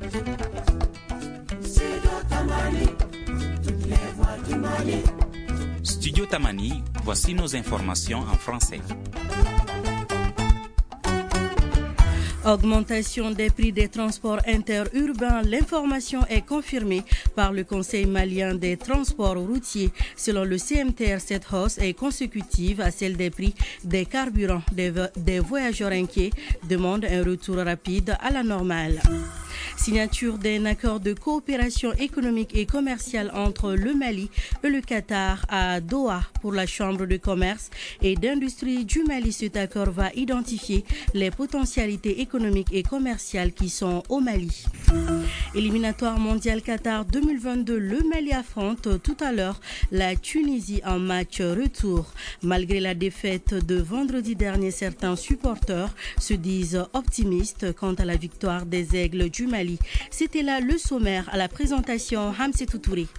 Studio Tamani, voici nos informations en français. Augmentation des prix des transports interurbains. L'information est confirmée par le Conseil malien des transports routiers. Selon le CMTR, cette hausse est consécutive à celle des prix des carburants. Des voyageurs inquiets demandent un retour rapide à la normale. Signature d'un accord de coopération économique et commerciale entre le Mali et le Qatar à Doha pour la Chambre de commerce et d'industrie du Mali. Cet accord va identifier les potentialités économiques et commerciales qui sont au Mali. Éliminatoire mondial Qatar 2022, le Mali affronte tout à l'heure la Tunisie en match retour. Malgré la défaite de vendredi dernier, certains supporters se disent optimistes quant à la victoire des Aigles du Mali. C'était là le sommaire. À la présentation, Hamsetou Touré.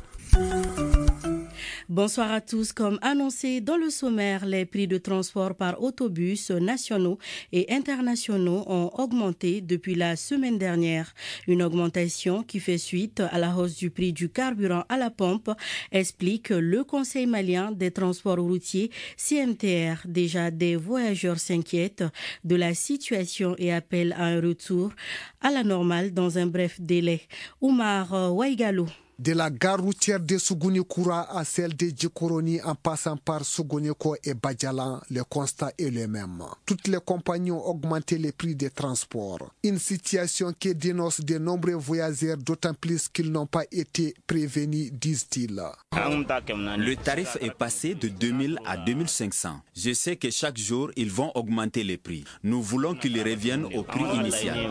Bonsoir à tous. Comme annoncé dans le sommaire, les prix de transport par autobus nationaux et internationaux ont augmenté depuis la semaine dernière. Une augmentation qui fait suite à la hausse du prix du carburant à la pompe, explique le Conseil malien des transports routiers CMTR. Déjà, des voyageurs s'inquiètent de la situation et appellent à un retour à la normale dans un bref délai. Oumar Ouaïgalou. De la gare routière de Sougouni-Koura à celle de Djikoroni en passant par Sougouni-Ko et Badjalan, le constat est le même. Toutes les compagnies ont augmenté les prix des transports. Une situation qui dénonce de nombreux voyageurs, d'autant plus qu'ils n'ont pas été prévenus, disent-ils. Le tarif est passé de 2000 à 2500. Je sais que chaque jour, ils vont augmenter les prix. Nous voulons qu'ils reviennent au prix initial.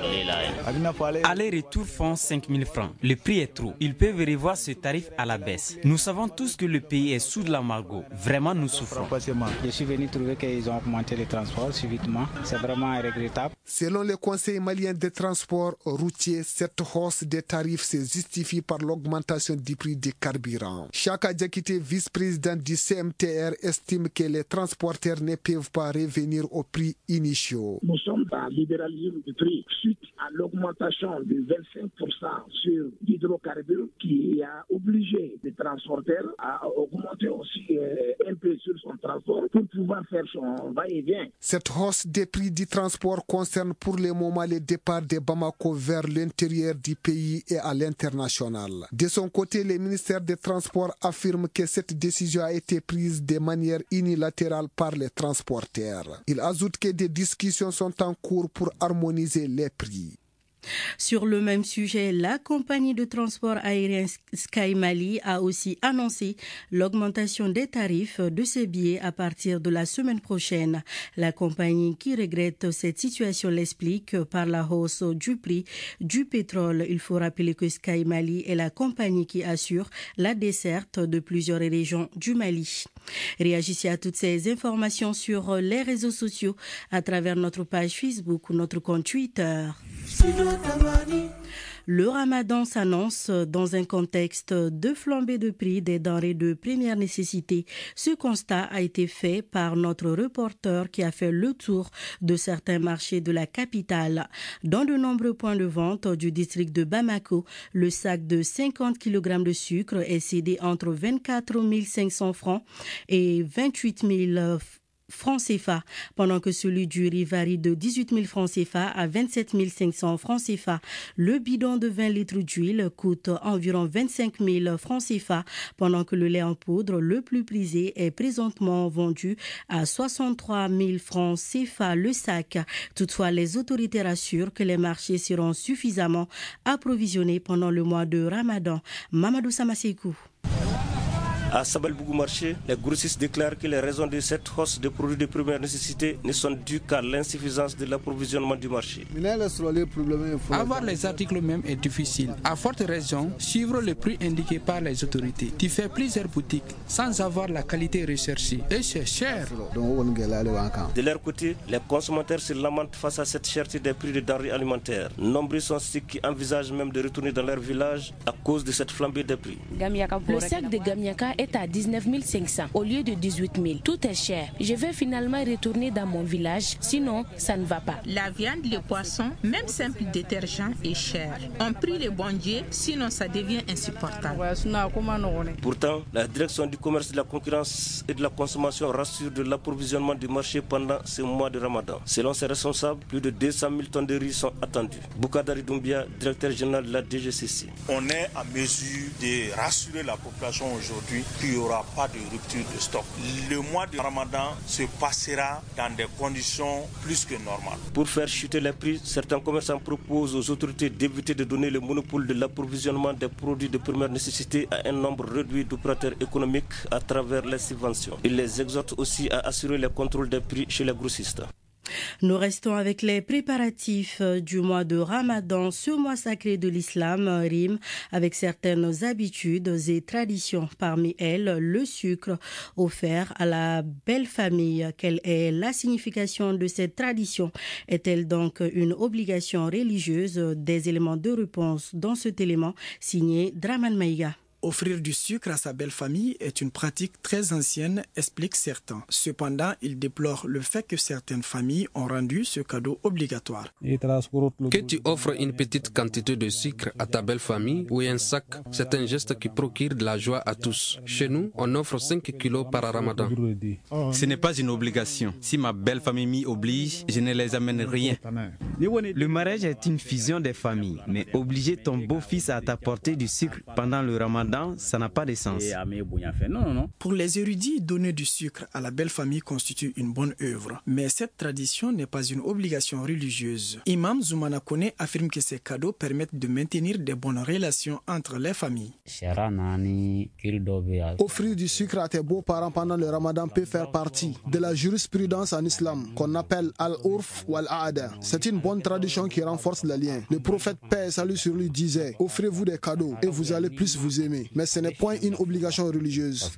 Aller-retour font 5000 francs. Le prix est trop. Ils peuvent revoir ce tarif à la baisse. Nous savons tous que le pays est sous de l'embargo. Vraiment, nous souffrons. Je suis venu trouver qu'ils ont augmenté les transports subitement. C'est vraiment regrettable. Selon le Conseil malien des transports routiers, cette hausse des tarifs se justifie par l'augmentation du prix des carburants. Chaka Diakité, vice-président du CMTR, estime que les transporteurs ne peuvent pas revenir aux prix initiaux. Nous sommes dans le libéralisme du prix suite à l'augmentation de 25% sur l'hydrocarbure qui a obligé les transporteurs à augmenter aussi un peu sur son transport pour pouvoir faire son va-et-vient. Cette hausse des prix du transport concerne pour le moment les départs de Bamako vers l'intérieur du pays et à l'international. De son côté, le ministère des Transports affirme que cette décision a été prise de manière unilatérale par les transporteurs. Il ajoute que des discussions sont en cours pour harmoniser les prix. Sur le même sujet, la compagnie de transport aérien Sky Mali a aussi annoncé l'augmentation des tarifs de ses billets à partir de la semaine prochaine. La compagnie qui regrette cette situation l'explique par la hausse du prix du pétrole. Il faut rappeler que Sky Mali est la compagnie qui assure la desserte de plusieurs régions du Mali. Réagissez à toutes ces informations sur les réseaux sociaux à travers notre page Facebook ou notre compte Twitter. Le ramadan s'annonce dans un contexte de flambée de prix des denrées de première nécessité. Ce constat a été fait par notre reporter qui a fait le tour de certains marchés de la capitale. Dans de nombreux points de vente du district de Bamako, le sac de 50 kg de sucre est cédé entre 24 500 francs et 28 000 francs CFA, pendant que celui du riz varie de 18 000 francs CFA à 27 500 francs CFA. Le bidon de 20 litres d'huile coûte environ 25 000 francs CFA, pendant que le lait en poudre le plus prisé est présentement vendu à 63 000 francs CFA le sac. Toutefois, les autorités rassurent que les marchés seront suffisamment approvisionnés pendant le mois de Ramadan. Mamadou Samasekou. À Sabalbougou marché, les grossistes déclarent que les raisons de cette hausse des produits de première nécessité ne sont dues qu'à l'insuffisance de l'approvisionnement du marché. Avoir les articles même est difficile. À forte raison, suivre le prix indiqué par les autorités. Tu fais plusieurs boutiques sans avoir la qualité recherchée. Et c'est cher. De leur côté, les consommateurs se lamentent face à cette cherté des prix des denrées alimentaires. Nombreux sont ceux qui envisagent même de retourner dans leur village à cause de cette flambée des prix. Le sac de Gamiaka est à 19 500 au lieu de 18 000. Tout est cher. Je vais finalement retourner dans mon village, sinon ça ne va pas. La viande, le poisson, même simple détergent est cher. On prie le bon Dieu, sinon ça devient insupportable. Pourtant, la direction du commerce, de la concurrence et de la consommation rassure de l'approvisionnement du marché pendant ce mois de Ramadan. Selon ses responsables, plus de 200 000 tonnes de riz sont attendues. Boukadari Doumbia, directeur général de la DGCC. On est à mesure de rassurer la population aujourd'hui qu'il n'y aura pas de rupture de stock. Le mois de Ramadan se passera dans des conditions plus que normales. Pour faire chuter les prix, certains commerçants proposent aux autorités d'éviter de donner le monopole de l'approvisionnement des produits de première nécessité à un nombre réduit d'opérateurs économiques à travers les subventions. Ils les exhortent aussi à assurer le contrôle des prix chez les grossistes. Nous restons avec les préparatifs du mois de Ramadan. Ce mois sacré de l'islam rime avec certaines habitudes et traditions. Parmi elles, le sucre offert à la belle famille. Quelle est la signification de cette tradition? Est-elle donc une obligation religieuse? Des éléments de réponse dans cet élément signé Draman Maïga. Offrir du sucre à sa belle famille est une pratique très ancienne, expliquent certains. Cependant, ils déplorent le fait que certaines familles ont rendu ce cadeau obligatoire. Que tu offres une petite quantité de sucre à ta belle famille ou un sac, c'est un geste qui procure de la joie à tous. Chez nous, on offre 5 kilos par Ramadan. Ce n'est pas une obligation. Si ma belle famille m'y oblige, je ne les amène rien. Le mariage est une fusion des familles, mais obliger ton beau-fils à t'apporter du sucre pendant le Ramadan, ça n'a pas de sens. Pour les érudits, donner du sucre à la belle famille constitue une bonne œuvre. Mais cette tradition n'est pas une obligation religieuse. Imam Zoumana Kone affirme que ces cadeaux permettent de maintenir de bonnes relations entre les familles. Offrir du sucre à tes beaux-parents pendant le Ramadan peut faire partie de la jurisprudence en islam qu'on appelle al-urf ou al-aada. C'est une bonne tradition qui renforce les liens. Le prophète, paix et salut sur lui, disait: offrez-vous des cadeaux et vous allez plus vous aimer. Mais ce n'est point une obligation religieuse.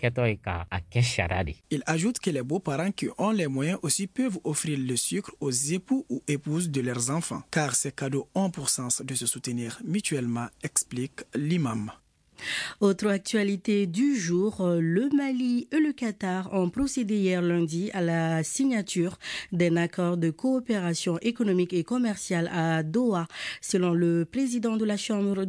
Il ajoute que les beaux-parents qui ont les moyens aussi peuvent offrir le sucre aux époux ou épouses de leurs enfants, car ces cadeaux ont pour sens de se soutenir mutuellement, explique l'imam. Autre actualité du jour, le Mali et le Qatar ont procédé hier lundi à la signature d'un accord de coopération économique et commerciale à Doha. Selon le président de la Chambre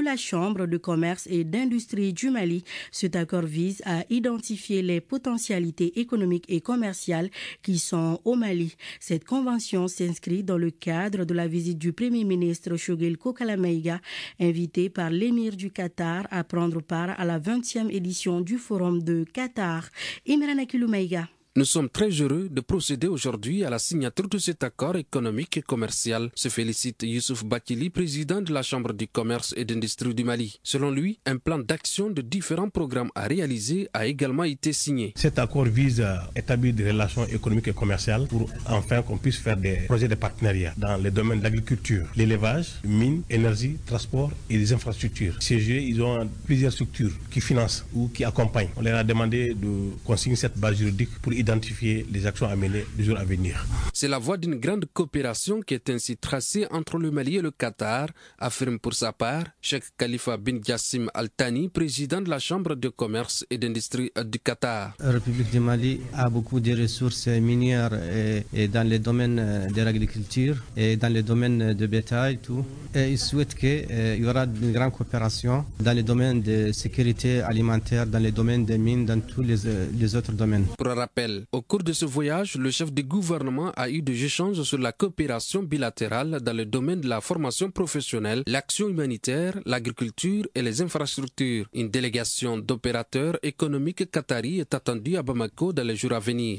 de commerce et d'industrie du Mali, cet accord vise à identifier les potentialités économiques et commerciales qui sont au Mali. Cette convention s'inscrit dans le cadre de la visite du Premier ministre Choguel Kokala Maïga, invité par l'émir du Qatar à prendre part à la 20e édition du Forum de Qatar. Imran Akilou Maïga. Nous sommes très heureux de procéder aujourd'hui à la signature de cet accord économique et commercial, se félicite Youssouf Bakili, président de la Chambre du commerce et d'industrie du Mali. Selon lui, un plan d'action de différents programmes à réaliser a également été signé. Cet accord vise à établir des relations économiques et commerciales pour enfin qu'on puisse faire des projets de partenariat dans les domaines de l'agriculture, l'élevage, mines, énergie, transport et les infrastructures. CGE, ils ont plusieurs structures qui financent ou qui accompagnent. On leur a demandé de consigner cette base juridique pour identifier les actions à mener les jours à venir. C'est la voie d'une grande coopération qui est ainsi tracée entre le Mali et le Qatar, affirme pour sa part Cheikh Khalifa bin Jassim Al Thani, président de la Chambre de commerce et d'industrie du Qatar. La République du Mali a beaucoup de ressources minières et dans les domaines de l'agriculture et dans les domaines de bétail, tout. Et il souhaite qu'il y aura une grande coopération dans les domaines de sécurité alimentaire, dans les domaines des mines, dans tous les autres domaines. Pour rappel, au cours de ce voyage, le chef du gouvernement a eu des échanges sur la coopération bilatérale dans le domaine de la formation professionnelle, l'action humanitaire, l'agriculture et les infrastructures. Une délégation d'opérateurs économiques qataris est attendue à Bamako dans les jours à venir.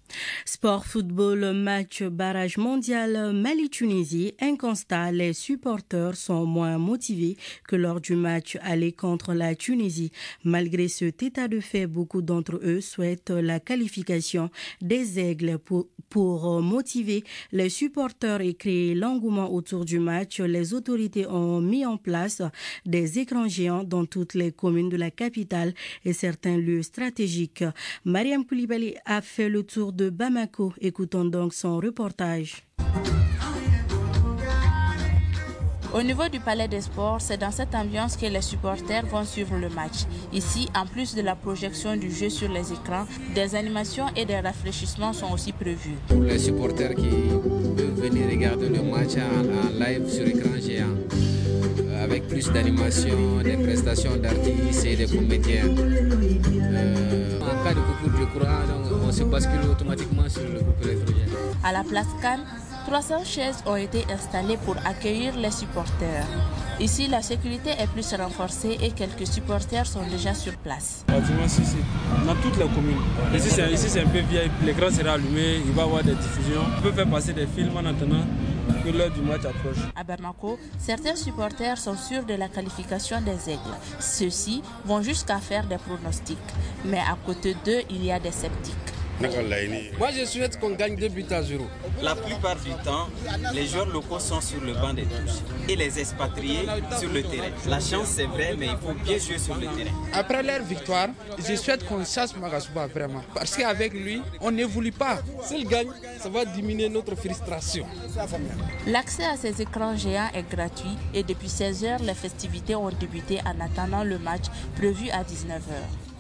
Sport football, match barrage mondial Mali-Tunisie. Un constat, les supporters sont moins motivés que lors du match aller contre la Tunisie. Malgré cet état de fait, beaucoup d'entre eux souhaitent la qualification des Aigles pour motiver les supporters et créer l'engouement autour du match. Les autorités ont mis en place des écrans géants dans toutes les communes de la capitale et certains lieux stratégiques. Mariam Koulibaly a fait le tour de Bamako. Écoutons donc son reportage. Au niveau du Palais des Sports, c'est dans cette ambiance que les supporters vont suivre le match. Ici, en plus de la projection du jeu sur les écrans, des animations et des rafraîchissements sont aussi prévus. Pour les supporters qui peuvent venir regarder le match en live sur écran géant, avec plus d'animation, des prestations d'artistes et de comédiens. En cas de coupure de courant, on se bascule automatiquement sur le groupe électrogène. À la place Cannes, 300 chaises ont été installées pour accueillir les supporters. Ici, la sécurité est plus renforcée et quelques supporters sont déjà sur place. Dans toutes les communes. Ici, c'est un peu vieil. L'écran sera allumé, il va y avoir des diffusions. On peut faire passer des films en attendant que l'heure du match approche. À Bamako, certains supporters sont sûrs de la qualification des Aigles. Ceux-ci vont jusqu'à faire des pronostics. Mais à côté d'eux, il y a des sceptiques. Moi, je souhaite qu'on gagne 2-0. La plupart du temps, les joueurs locaux sont sur le banc des touches et les expatriés sur le terrain. La chance, c'est vrai, mais il faut bien jouer sur le terrain. Après leur victoire, je souhaite qu'on chasse Magasuba vraiment. Parce qu'avec lui, on n'évolue pas. S'il gagne, ça va diminuer notre frustration. L'accès à ces écrans géants est gratuit et depuis 16h, les festivités ont débuté en attendant le match prévu à 19h.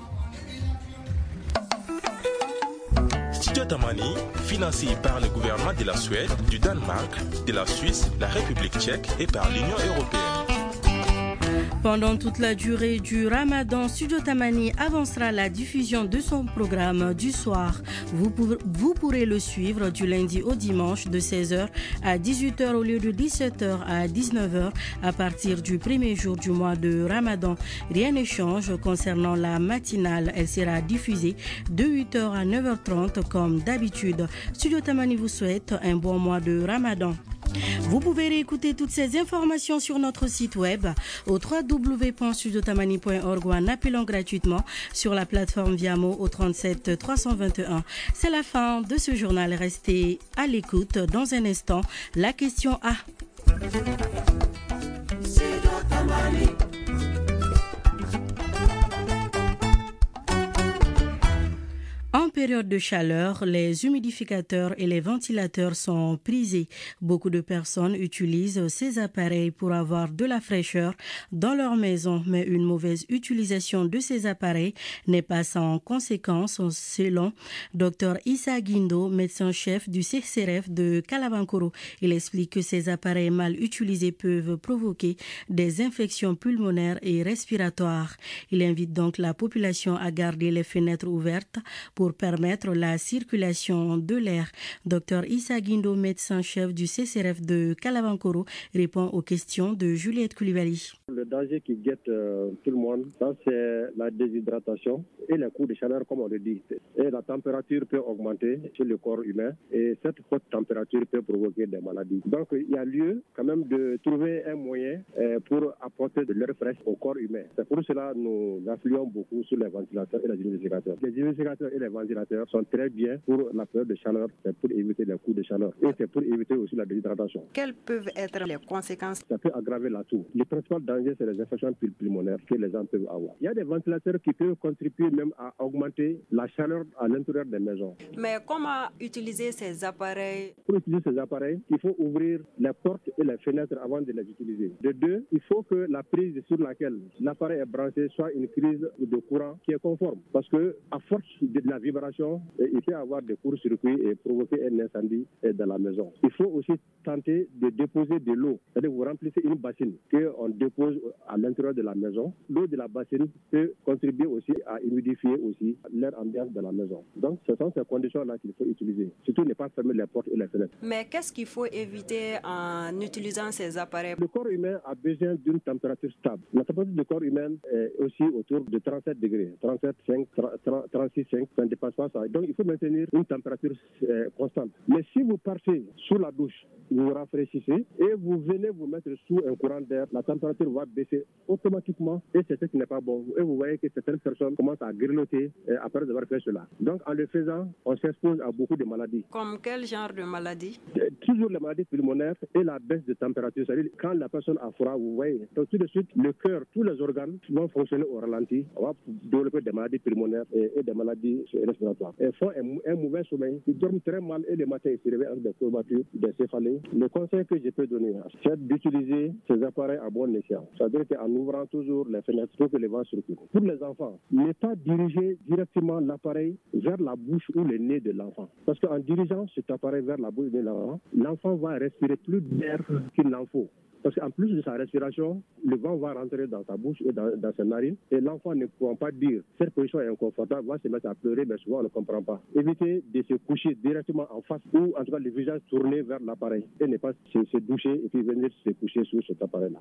Studio Tamani, financé par le gouvernement de la Suède, du Danemark, de la Suisse, la République tchèque et par l'Union européenne. Pendant toute la durée du Ramadan, Studio Tamani avancera la diffusion de son programme du soir. Vous pourrez le suivre du lundi au dimanche de 16h à 18h au lieu de 17h à 19h à partir du premier jour du mois de Ramadan. Rien ne change concernant la matinale. Elle sera diffusée de 8h à 9h30 comme d'habitude. Studio Tamani vous souhaite un bon mois de Ramadan. Vous pouvez réécouter toutes ces informations sur notre site web au www.studiotamani.org ou en appelant gratuitement sur la plateforme Viamo au 37 321. C'est la fin de ce journal. Restez à l'écoute. Dans un instant, la question A. En période de chaleur, les humidificateurs et les ventilateurs sont prisés. Beaucoup de personnes utilisent ces appareils pour avoir de la fraîcheur dans leur maison, mais une mauvaise utilisation de ces appareils n'est pas sans conséquences, selon Dr Issa Guindo, médecin-chef du CCRF de Kalabankoro. Il explique que ces appareils mal utilisés peuvent provoquer des infections pulmonaires et respiratoires. Il invite donc la population à garder les fenêtres ouvertes pour permettre la circulation de l'air. Dr Issa Guindo, médecin-chef du CCRF de Kalabankoro, répond aux questions de Juliette Koulibaly. Le danger qui guette tout le monde, ça c'est la déshydratation et les coups de chaleur, comme on le dit. Et la température peut augmenter chez le corps humain et cette haute température peut provoquer des maladies. Donc il y a lieu quand même de trouver un moyen pour apporter de l'air frais au corps humain. C'est pour cela que nous appuyons beaucoup sur les ventilateurs et les humidificateurs. Les humidificateurs et les ventilateurs sont très bien pour la période de chaleur, c'est pour éviter les coups de chaleur et c'est pour éviter aussi la déshydratation. Quelles peuvent être les conséquences? Ça peut aggraver la toux. Le principal danger, c'est les infections pulmonaires que les gens peuvent avoir. Il y a des ventilateurs qui peuvent contribuer même à augmenter la chaleur à l'intérieur des maisons. Mais comment utiliser ces appareils? Pour utiliser ces appareils, il faut ouvrir les portes et les fenêtres avant de les utiliser. De deux, il faut que la prise sur laquelle l'appareil est branché soit une prise de courant qui est conforme. Parce que à force de la vibration, il peut y avoir des courts-circuits et provoquer un incendie dans la maison. Il faut aussi tenter de déposer de l'eau. C'est-à-dire vous remplissez une bassine qu'on dépose à l'intérieur de la maison. L'eau de la bassine peut contribuer aussi à humidifier aussi l'air ambiant de la maison. Donc ce sont ces conditions-là qu'il faut utiliser. Surtout ne pas fermer les portes et les fenêtres. Mais qu'est-ce qu'il faut éviter en utilisant ces appareils? Le corps humain a besoin d'une température stable. La température du corps humain est aussi autour de 37 degrés, 37,5, 36,5, ça ne dépasse pas ça. Donc il faut maintenir une température constante. Mais si vous partez sous la douche, vous vous rafraîchissez et vous venez vous mettre sous un courant d'air, la température va baisser automatiquement et c'est ce qui n'est pas bon. Et vous voyez que certaines personnes commencent à grelotter après avoir fait cela. Donc en le faisant, on s'expose à beaucoup de maladies. Comme quel genre de maladie? Toujours les maladies pulmonaires et la baisse de température. C'est-à-dire quand la personne a froid, vous voyez, donc tout de suite, le cœur, tous les organes vont fonctionner au ralenti. On va développer des maladies pulmonaires et des maladies respiratoires. respiratoires. Ils font un mauvais sommeil, ils dorment très mal et le matin ils se réveillent avec des courbatures, des céphalées. Le conseil que je peux donner, c'est d'utiliser ces appareils à bon escient. C'est-à-dire qu'en ouvrant toujours les fenêtres pour que les vents circulent. Pour les enfants, ne pas diriger directement l'appareil vers la bouche ou le nez de l'enfant. Parce qu'en dirigeant cet appareil vers la bouche de l'enfant, l'enfant va respirer plus d'air qu'il n'en faut. Parce qu'en plus de sa respiration, le vent va rentrer dans sa bouche et dans ses narines et l'enfant ne pourra pas dire cette position est inconfortable, va se mettre à pleurer, mais souvent on ne comprend pas. Évitez de se coucher directement en face ou en tout cas le visage tourné vers l'appareil et ne pas se doucher et puis venir se coucher sur cet appareil-là.